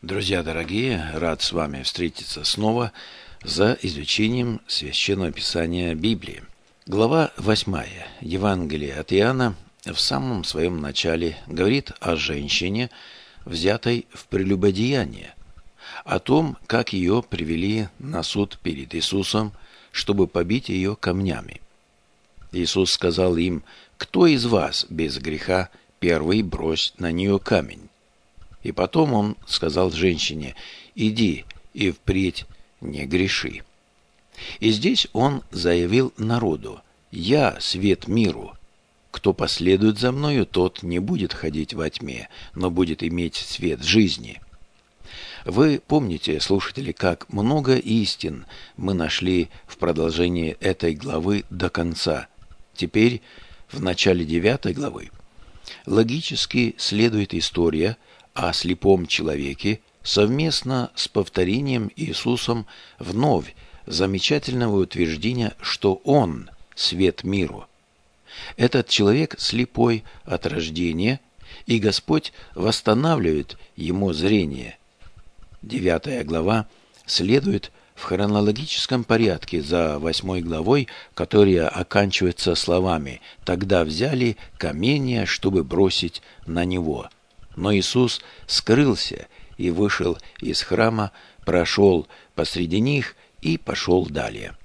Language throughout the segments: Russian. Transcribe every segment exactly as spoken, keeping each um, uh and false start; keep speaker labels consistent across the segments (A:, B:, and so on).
A: Друзья дорогие, рад с вами встретиться снова за изучением Священного Писания Библии. Глава восьмая Евангелия от Иоанна в самом своем начале говорит о женщине, взятой в прелюбодеяние, о том, как ее привели на суд перед Иисусом, чтобы побить ее камнями. Иисус сказал им: «Кто из вас без греха, первый брось на нее камень». И потом он сказал женщине: «Иди и впредь не греши». И здесь он заявил народу: «Я свет миру. Кто последует за мною, тот не будет ходить во тьме, но будет иметь свет жизни». Вы помните, слушатели, как много истин мы нашли в продолжении этой главы до конца. Теперь, в начале девятой главы, логически следует история о слепом человеке совместно с повторением Иисусом вновь замечательного утверждения, что Он – свет миру. Этот человек слепой от рождения, и Господь восстанавливает ему зрение. Девятая глава следует в хронологическом порядке за восьмой главой, которая оканчивается словами: «Тогда взяли каменья, чтобы бросить на него». Но Иисус скрылся и вышел из храма, прошел посреди них и пошел далее.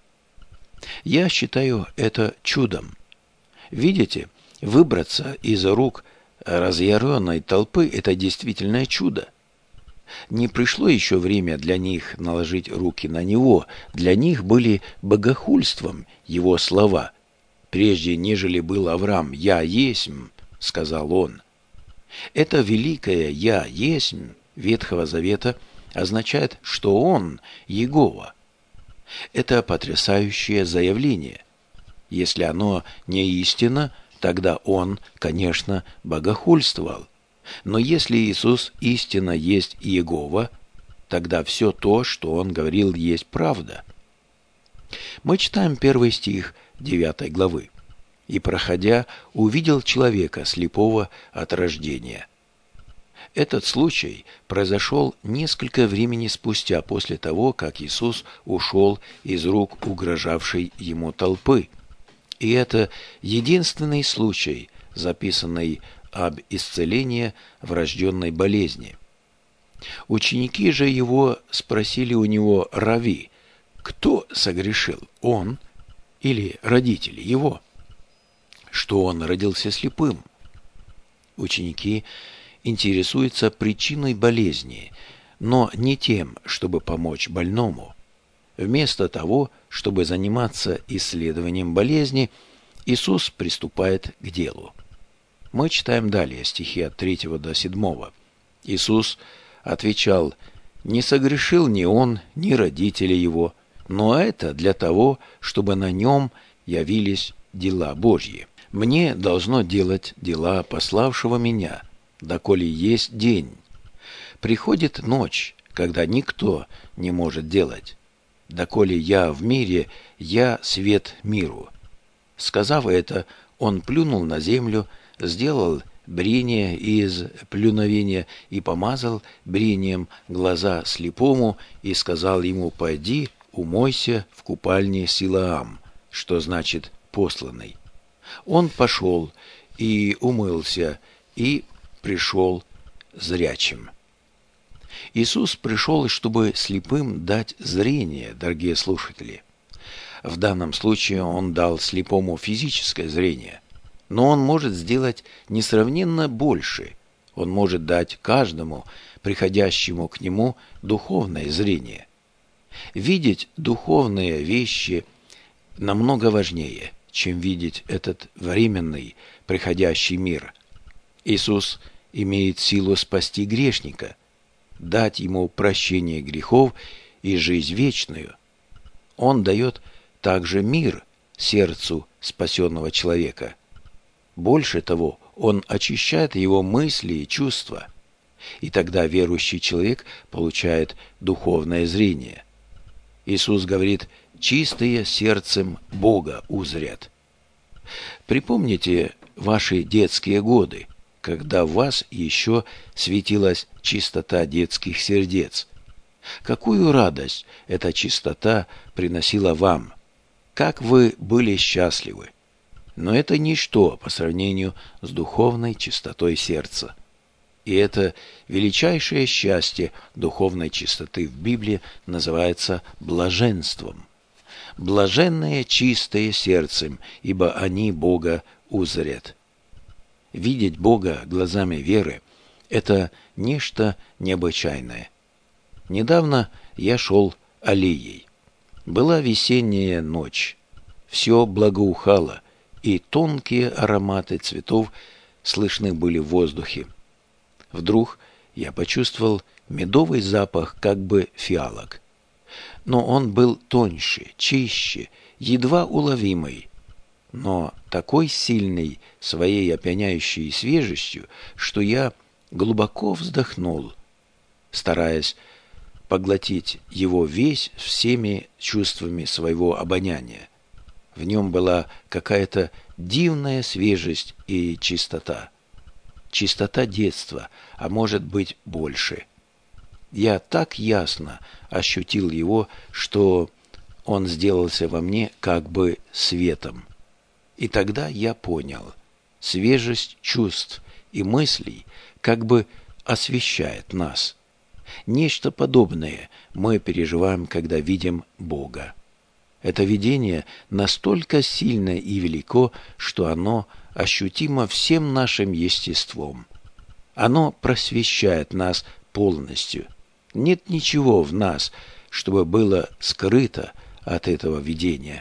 A: Я считаю это чудом. Видите, выбраться из рук разъяренной толпы – это действительно чудо. Не пришло еще время для них наложить руки на него. Для них были богохульством его слова. «Прежде нежели был Авраам, я есмь», — сказал он. Это великое «Я есмь» Ветхого Завета означает, что Он – Иегова. Это потрясающее заявление. Если оно не истина, тогда Он, конечно, богохульствовал. Но если Иисус истинно есть Иегова, тогда все то, что Он говорил, есть правда. Мы читаем первый стих девятой главы. «И, проходя, увидел человека, слепого от рождения». Этот случай произошел несколько времени спустя после того, как Иисус ушел из рук угрожавшей ему толпы. И это единственный случай, записанный об исцелении врожденной болезни. Ученики же его спросили у него: «Рави, кто согрешил, он или родители его, что он родился слепым?» Ученики интересуются причиной болезни, но не тем, чтобы помочь больному. Вместо того, чтобы заниматься исследованием болезни, Иисус приступает к делу. Мы читаем далее стихи от третьего до седьмого. Иисус отвечал: «Не согрешил ни он, ни родители его, но это для того, чтобы на нем явились дела Божьи. Мне должно делать дела пославшего меня, доколе есть день. Приходит ночь, когда никто не может делать. Доколе я в мире, я свет миру». Сказав это, он плюнул на землю, сделал брение из плюновения и помазал брением глаза слепому и сказал ему: «Пойди, умойся в купальне Силоам», что значит «посланный». Он пошел и умылся, и пришел зрячим. Иисус пришел, чтобы слепым дать зрение, дорогие слушатели. В данном случае Он дал слепому физическое зрение, но Он может сделать несравненно больше. Он может дать каждому, приходящему к Нему, духовное зрение. Видеть духовные вещи намного важнее, чем видеть этот временный, приходящий мир. Иисус имеет силу спасти грешника, дать ему прощение грехов и жизнь вечную. Он дает также мир сердцу спасенного человека. Больше того, он очищает его мысли и чувства, и тогда верующий человек получает духовное зрение. Иисус говорит: «Чистые сердцем Бога узрят». Припомните ваши детские годы, когда в вас еще светилась чистота детских сердец. Какую радость эта чистота приносила вам! Как вы были счастливы! Но это ничто по сравнению с духовной чистотой сердца. И это величайшее счастье духовной чистоты в Библии называется блаженством. Блаженные чистые сердцем, ибо они Бога узрят. Видеть Бога глазами веры – это нечто необычайное. Недавно я шел аллеей. Была весенняя ночь. Все благоухало, и тонкие ароматы цветов слышны были в воздухе. Вдруг я почувствовал медовый запах как бы фиалок. Но он был тоньше, чище, едва уловимый, но такой сильный своей опьяняющей свежестью, что я глубоко вздохнул, стараясь поглотить его весь всеми чувствами своего обоняния. В нем была какая-то дивная свежесть и чистота. Чистота детства, а может быть больше. Я так ясно ощутил его, что он сделался во мне как бы светом. И тогда я понял, свежесть чувств и мыслей как бы освещает нас. Нечто подобное мы переживаем, когда видим Бога. Это видение настолько сильно и велико, что оно ощутимо всем нашим естеством. Оно просвещает нас полностью. Нет ничего в нас, чтобы было скрыто от этого видения.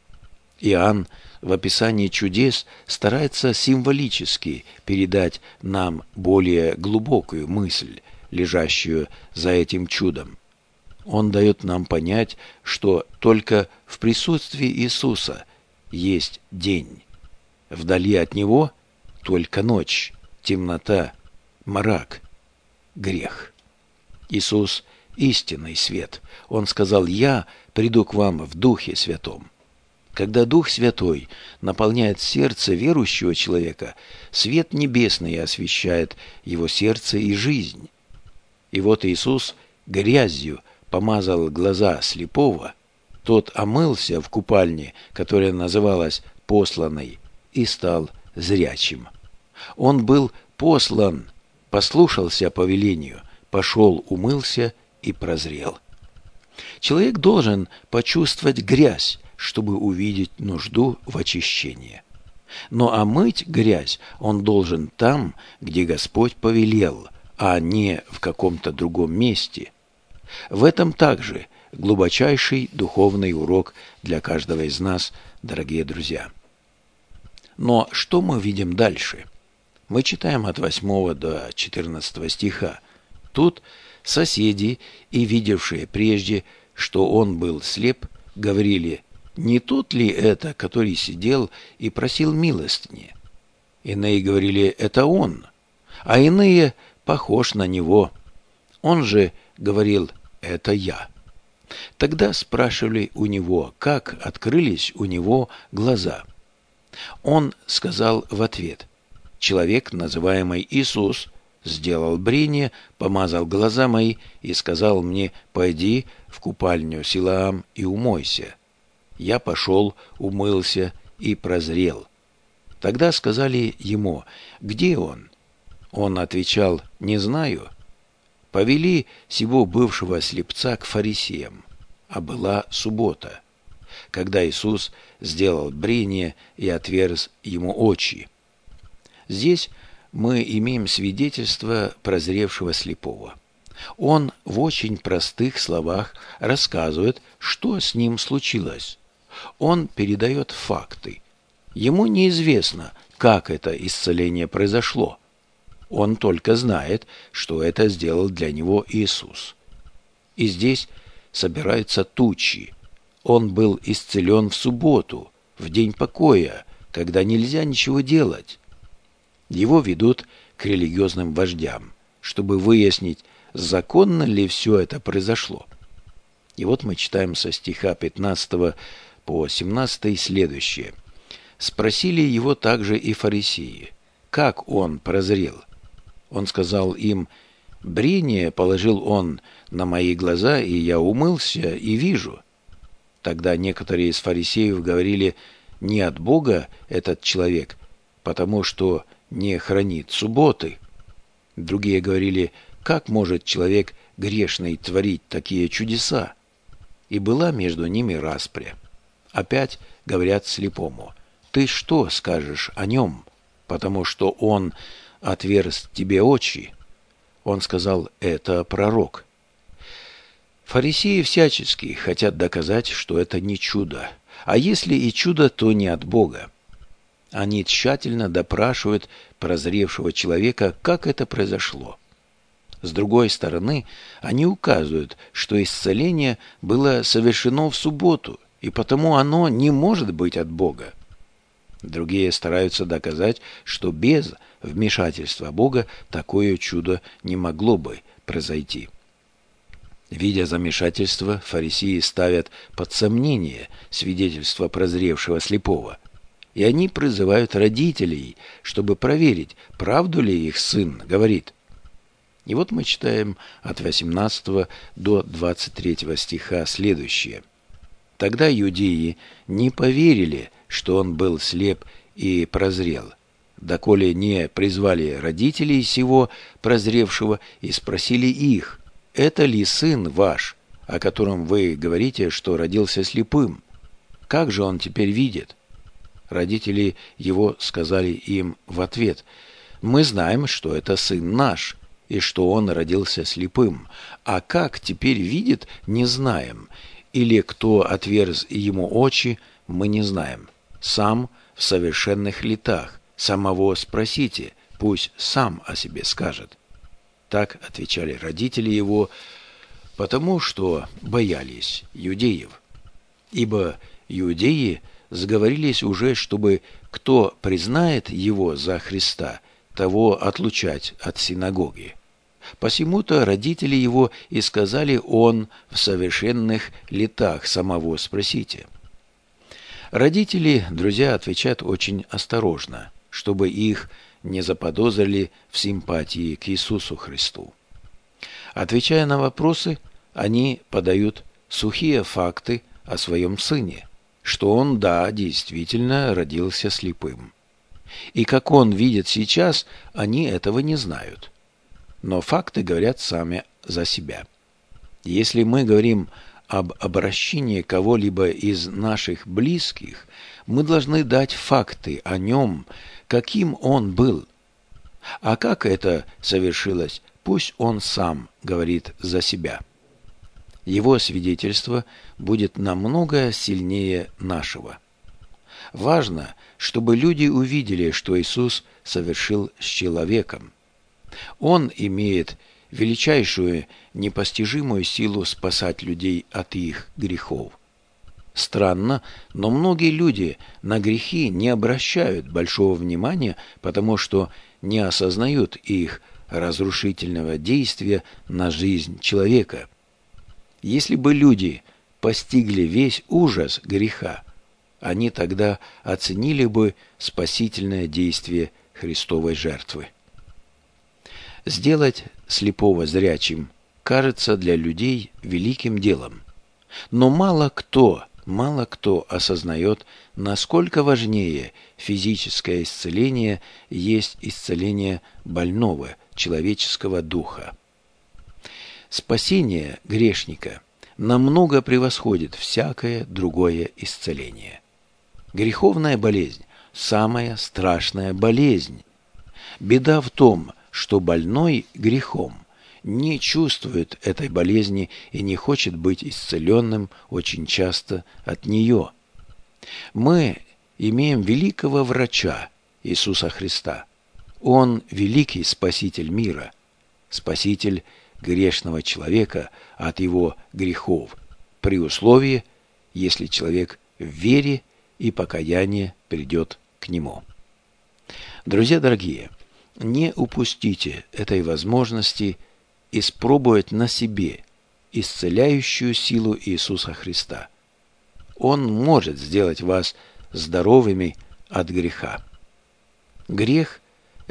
A: Иоанн в описании чудес старается символически передать нам более глубокую мысль, лежащую за этим чудом. Он дает нам понять, что только в присутствии Иисуса есть день. Вдали от Него только ночь, темнота, мрак, грех. Иисус – истинный свет. Он сказал: «Я приду к вам в Духе Святом». Когда Дух Святой наполняет сердце верующего человека, свет небесный освещает его сердце и жизнь. И вот Иисус грязью помазал глаза слепого, тот омылся в купальне, которая называлась посланной, и стал зрячим. Он был послан, послушался повелению, пошел, умылся и прозрел. Человек должен почувствовать грязь, чтобы увидеть нужду в очищении. Но омыть грязь он должен там, где Господь повелел, а не в каком-то другом месте. В этом также глубочайший духовный урок для каждого из нас, дорогие друзья. Но что мы видим дальше? Мы читаем от восьмого до четырнадцатого стиха. Тут соседи и видевшие прежде, что он был слеп, говорили: «Не тот ли это, который сидел и просил милостыни?» Иные говорили: «Это он», а иные: «Похож на него». Он же говорил: «Это я». Тогда спрашивали у него, как открылись у него глаза. Он сказал в ответ: «Человек, называемый Иисус, сделал брение, помазал глаза мои и сказал мне: пойди в купальню Силоам и умойся. Я пошел, умылся и прозрел». Тогда сказали ему: «Где он?» Он отвечал: «Не знаю». Повели сего бывшего слепца к фарисеям, а была суббота, когда Иисус сделал брение и отверз ему очи. Здесь мы имеем свидетельство прозревшего слепого. Он в очень простых словах рассказывает, что с ним случилось. Он передает факты. Ему неизвестно, как это исцеление произошло. Он только знает, что это сделал для него Иисус. И здесь собираются тучи. Он был исцелен в субботу, в день покоя, когда нельзя ничего делать. Его ведут к религиозным вождям, чтобы выяснить, законно ли все это произошло. И вот мы читаем со стиха пятнадцатого по семнадцатый следующее. «Спросили его также и фарисеи: как он прозрел. Он сказал им: «Брение положил он на мои глаза, и я умылся, и вижу». Тогда некоторые из фарисеев говорили: «Не от Бога этот человек, потому что не хранит субботы». Другие говорили: «Как может человек грешный творить такие чудеса?» И была между ними распря. Опять говорят слепому: «Ты что скажешь о нем, потому что он отверз тебе очи?» Он сказал: «Это пророк». Фарисеи всячески хотят доказать, что это не чудо, а если и чудо, то не от Бога. Они тщательно допрашивают прозревшего человека, как это произошло. С другой стороны, они указывают, что исцеление было совершено в субботу, и потому оно не может быть от Бога. Другие стараются доказать, что без вмешательства Бога такое чудо не могло бы произойти. Видя замешательство, фарисеи ставят под сомнение свидетельство прозревшего слепого, и они призывают родителей, чтобы проверить, правду ли их сын говорит. И вот мы читаем от восемнадцатого до двадцать третьего стиха следующее. «Тогда иудеи не поверили, что он был слеп и прозрел, доколе не призвали родителей сего прозревшего и спросили их: это ли сын ваш, о котором вы говорите, что родился слепым? Как же он теперь видит?» Родители его сказали им в ответ: «Мы знаем, что это сын наш, и что он родился слепым, а как теперь видит, не знаем, или кто отверз ему очи, мы не знаем. Сам в совершенных летах, самого спросите, пусть сам о себе скажет». Так отвечали родители его, потому что боялись иудеев. Ибо иудеи сговорились уже, чтобы кто признает его за Христа, того отлучать от синагоги. Посему-то родители его и сказали: «Он в совершенных летах, самого спросите». Родители, друзья, отвечают очень осторожно, чтобы их не заподозрили в симпатии к Иисусу Христу. Отвечая на вопросы, они подают сухие факты о своем сыне, что он, да, действительно родился слепым. И как он видит сейчас, они этого не знают. Но факты говорят сами за себя. Если мы говорим об обращении кого-либо из наших близких, мы должны дать факты о нем, каким он был. А как это совершилось, пусть он сам говорит за себя. Его свидетельство будет намного сильнее нашего. Важно, чтобы люди увидели, что Иисус совершил с человеком. Он имеет величайшую непостижимую силу спасать людей от их грехов. Странно, но многие люди на грехи не обращают большого внимания, потому что не осознают их разрушительного действия на жизнь человека. Если бы люди постигли весь ужас греха, они тогда оценили бы спасительное действие Христовой жертвы. Сделать слепого зрячим кажется для людей великим делом, но мало кто, мало кто осознает, насколько важнее физическое исцеление есть исцеление больного человеческого духа. Спасение грешника намного превосходит всякое другое исцеление. Греховная болезнь – самая страшная болезнь. Беда в том, что больной грехом не чувствует этой болезни и не хочет быть исцеленным очень часто от нее. Мы имеем великого врача Иисуса Христа. Он великий Спаситель мира, Спаситель грешного человека от его грехов, при условии, если человек в вере и покаянии придет к нему. Друзья дорогие, не упустите этой возможности испробовать на себе исцеляющую силу Иисуса Христа. Он может сделать вас здоровыми от греха. Грех –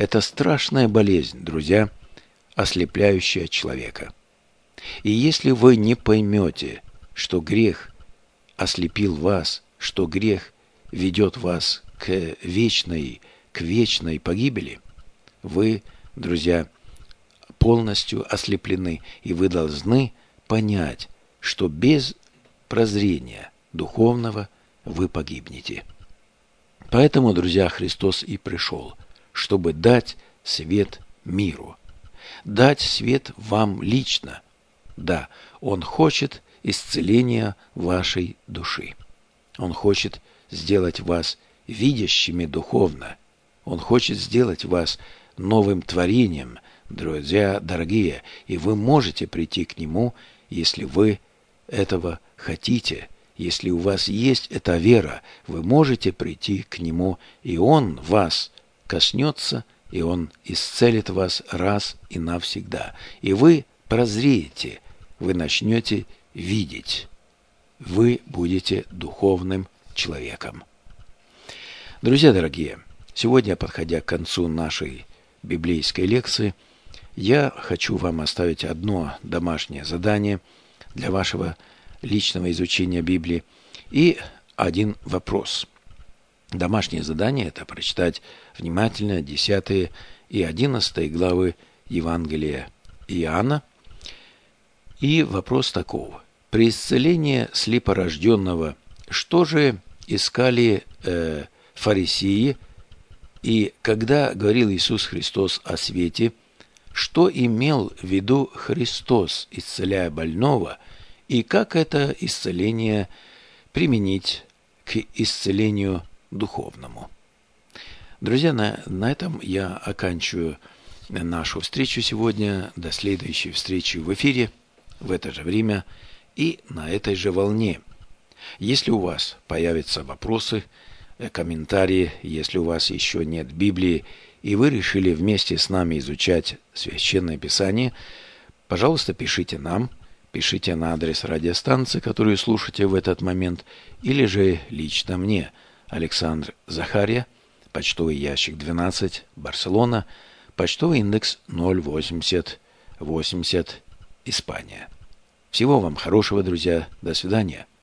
A: Это страшная болезнь, друзья, ослепляющая человека. И если вы не поймете, что грех ослепил вас, что грех ведет вас к вечной, к вечной погибели, вы, друзья, полностью ослеплены, и вы должны понять, что без прозрения духовного вы погибнете. Поэтому, друзья, Христос и пришел, чтобы дать свет миру, дать свет вам лично. Да, Он хочет исцеления вашей души. Он хочет сделать вас видящими духовно. Он хочет сделать вас новым творением, друзья дорогие, и вы можете прийти к Нему, если вы этого хотите. Если у вас есть эта вера, вы можете прийти к Нему, и Он вас коснется, и Он исцелит вас раз и навсегда. И вы прозреете, вы начнете видеть. Вы будете духовным человеком. Друзья дорогие, сегодня, подходя к концу нашей библейской лекции, я хочу вам оставить одно домашнее задание для вашего личного изучения Библии и один вопрос. Домашнее задание – это прочитать внимательно десятые и одиннадцатые главы Евангелия Иоанна. И вопрос таков. При исцелении слепорожденного что же искали э, фарисеи? И когда говорил Иисус Христос о свете, что имел в виду Христос, исцеляя больного, и как это исцеление применить к исцелению духовному? Друзья, на, на этом я оканчиваю нашу встречу сегодня. До следующей встречи в эфире в это же время и на этой же волне. Если у вас появятся вопросы, комментарии, если у вас еще нет Библии, и вы решили вместе с нами изучать Священное Писание, пожалуйста, пишите нам, пишите на адрес радиостанции, которую слушаете в этот момент, или же лично мне, Александр Захарья, почтовый ящик двенадцать, Барселона, почтовый индекс ноль восемьдесят восемьдесят, Испания. Всего вам хорошего, друзья. До свидания.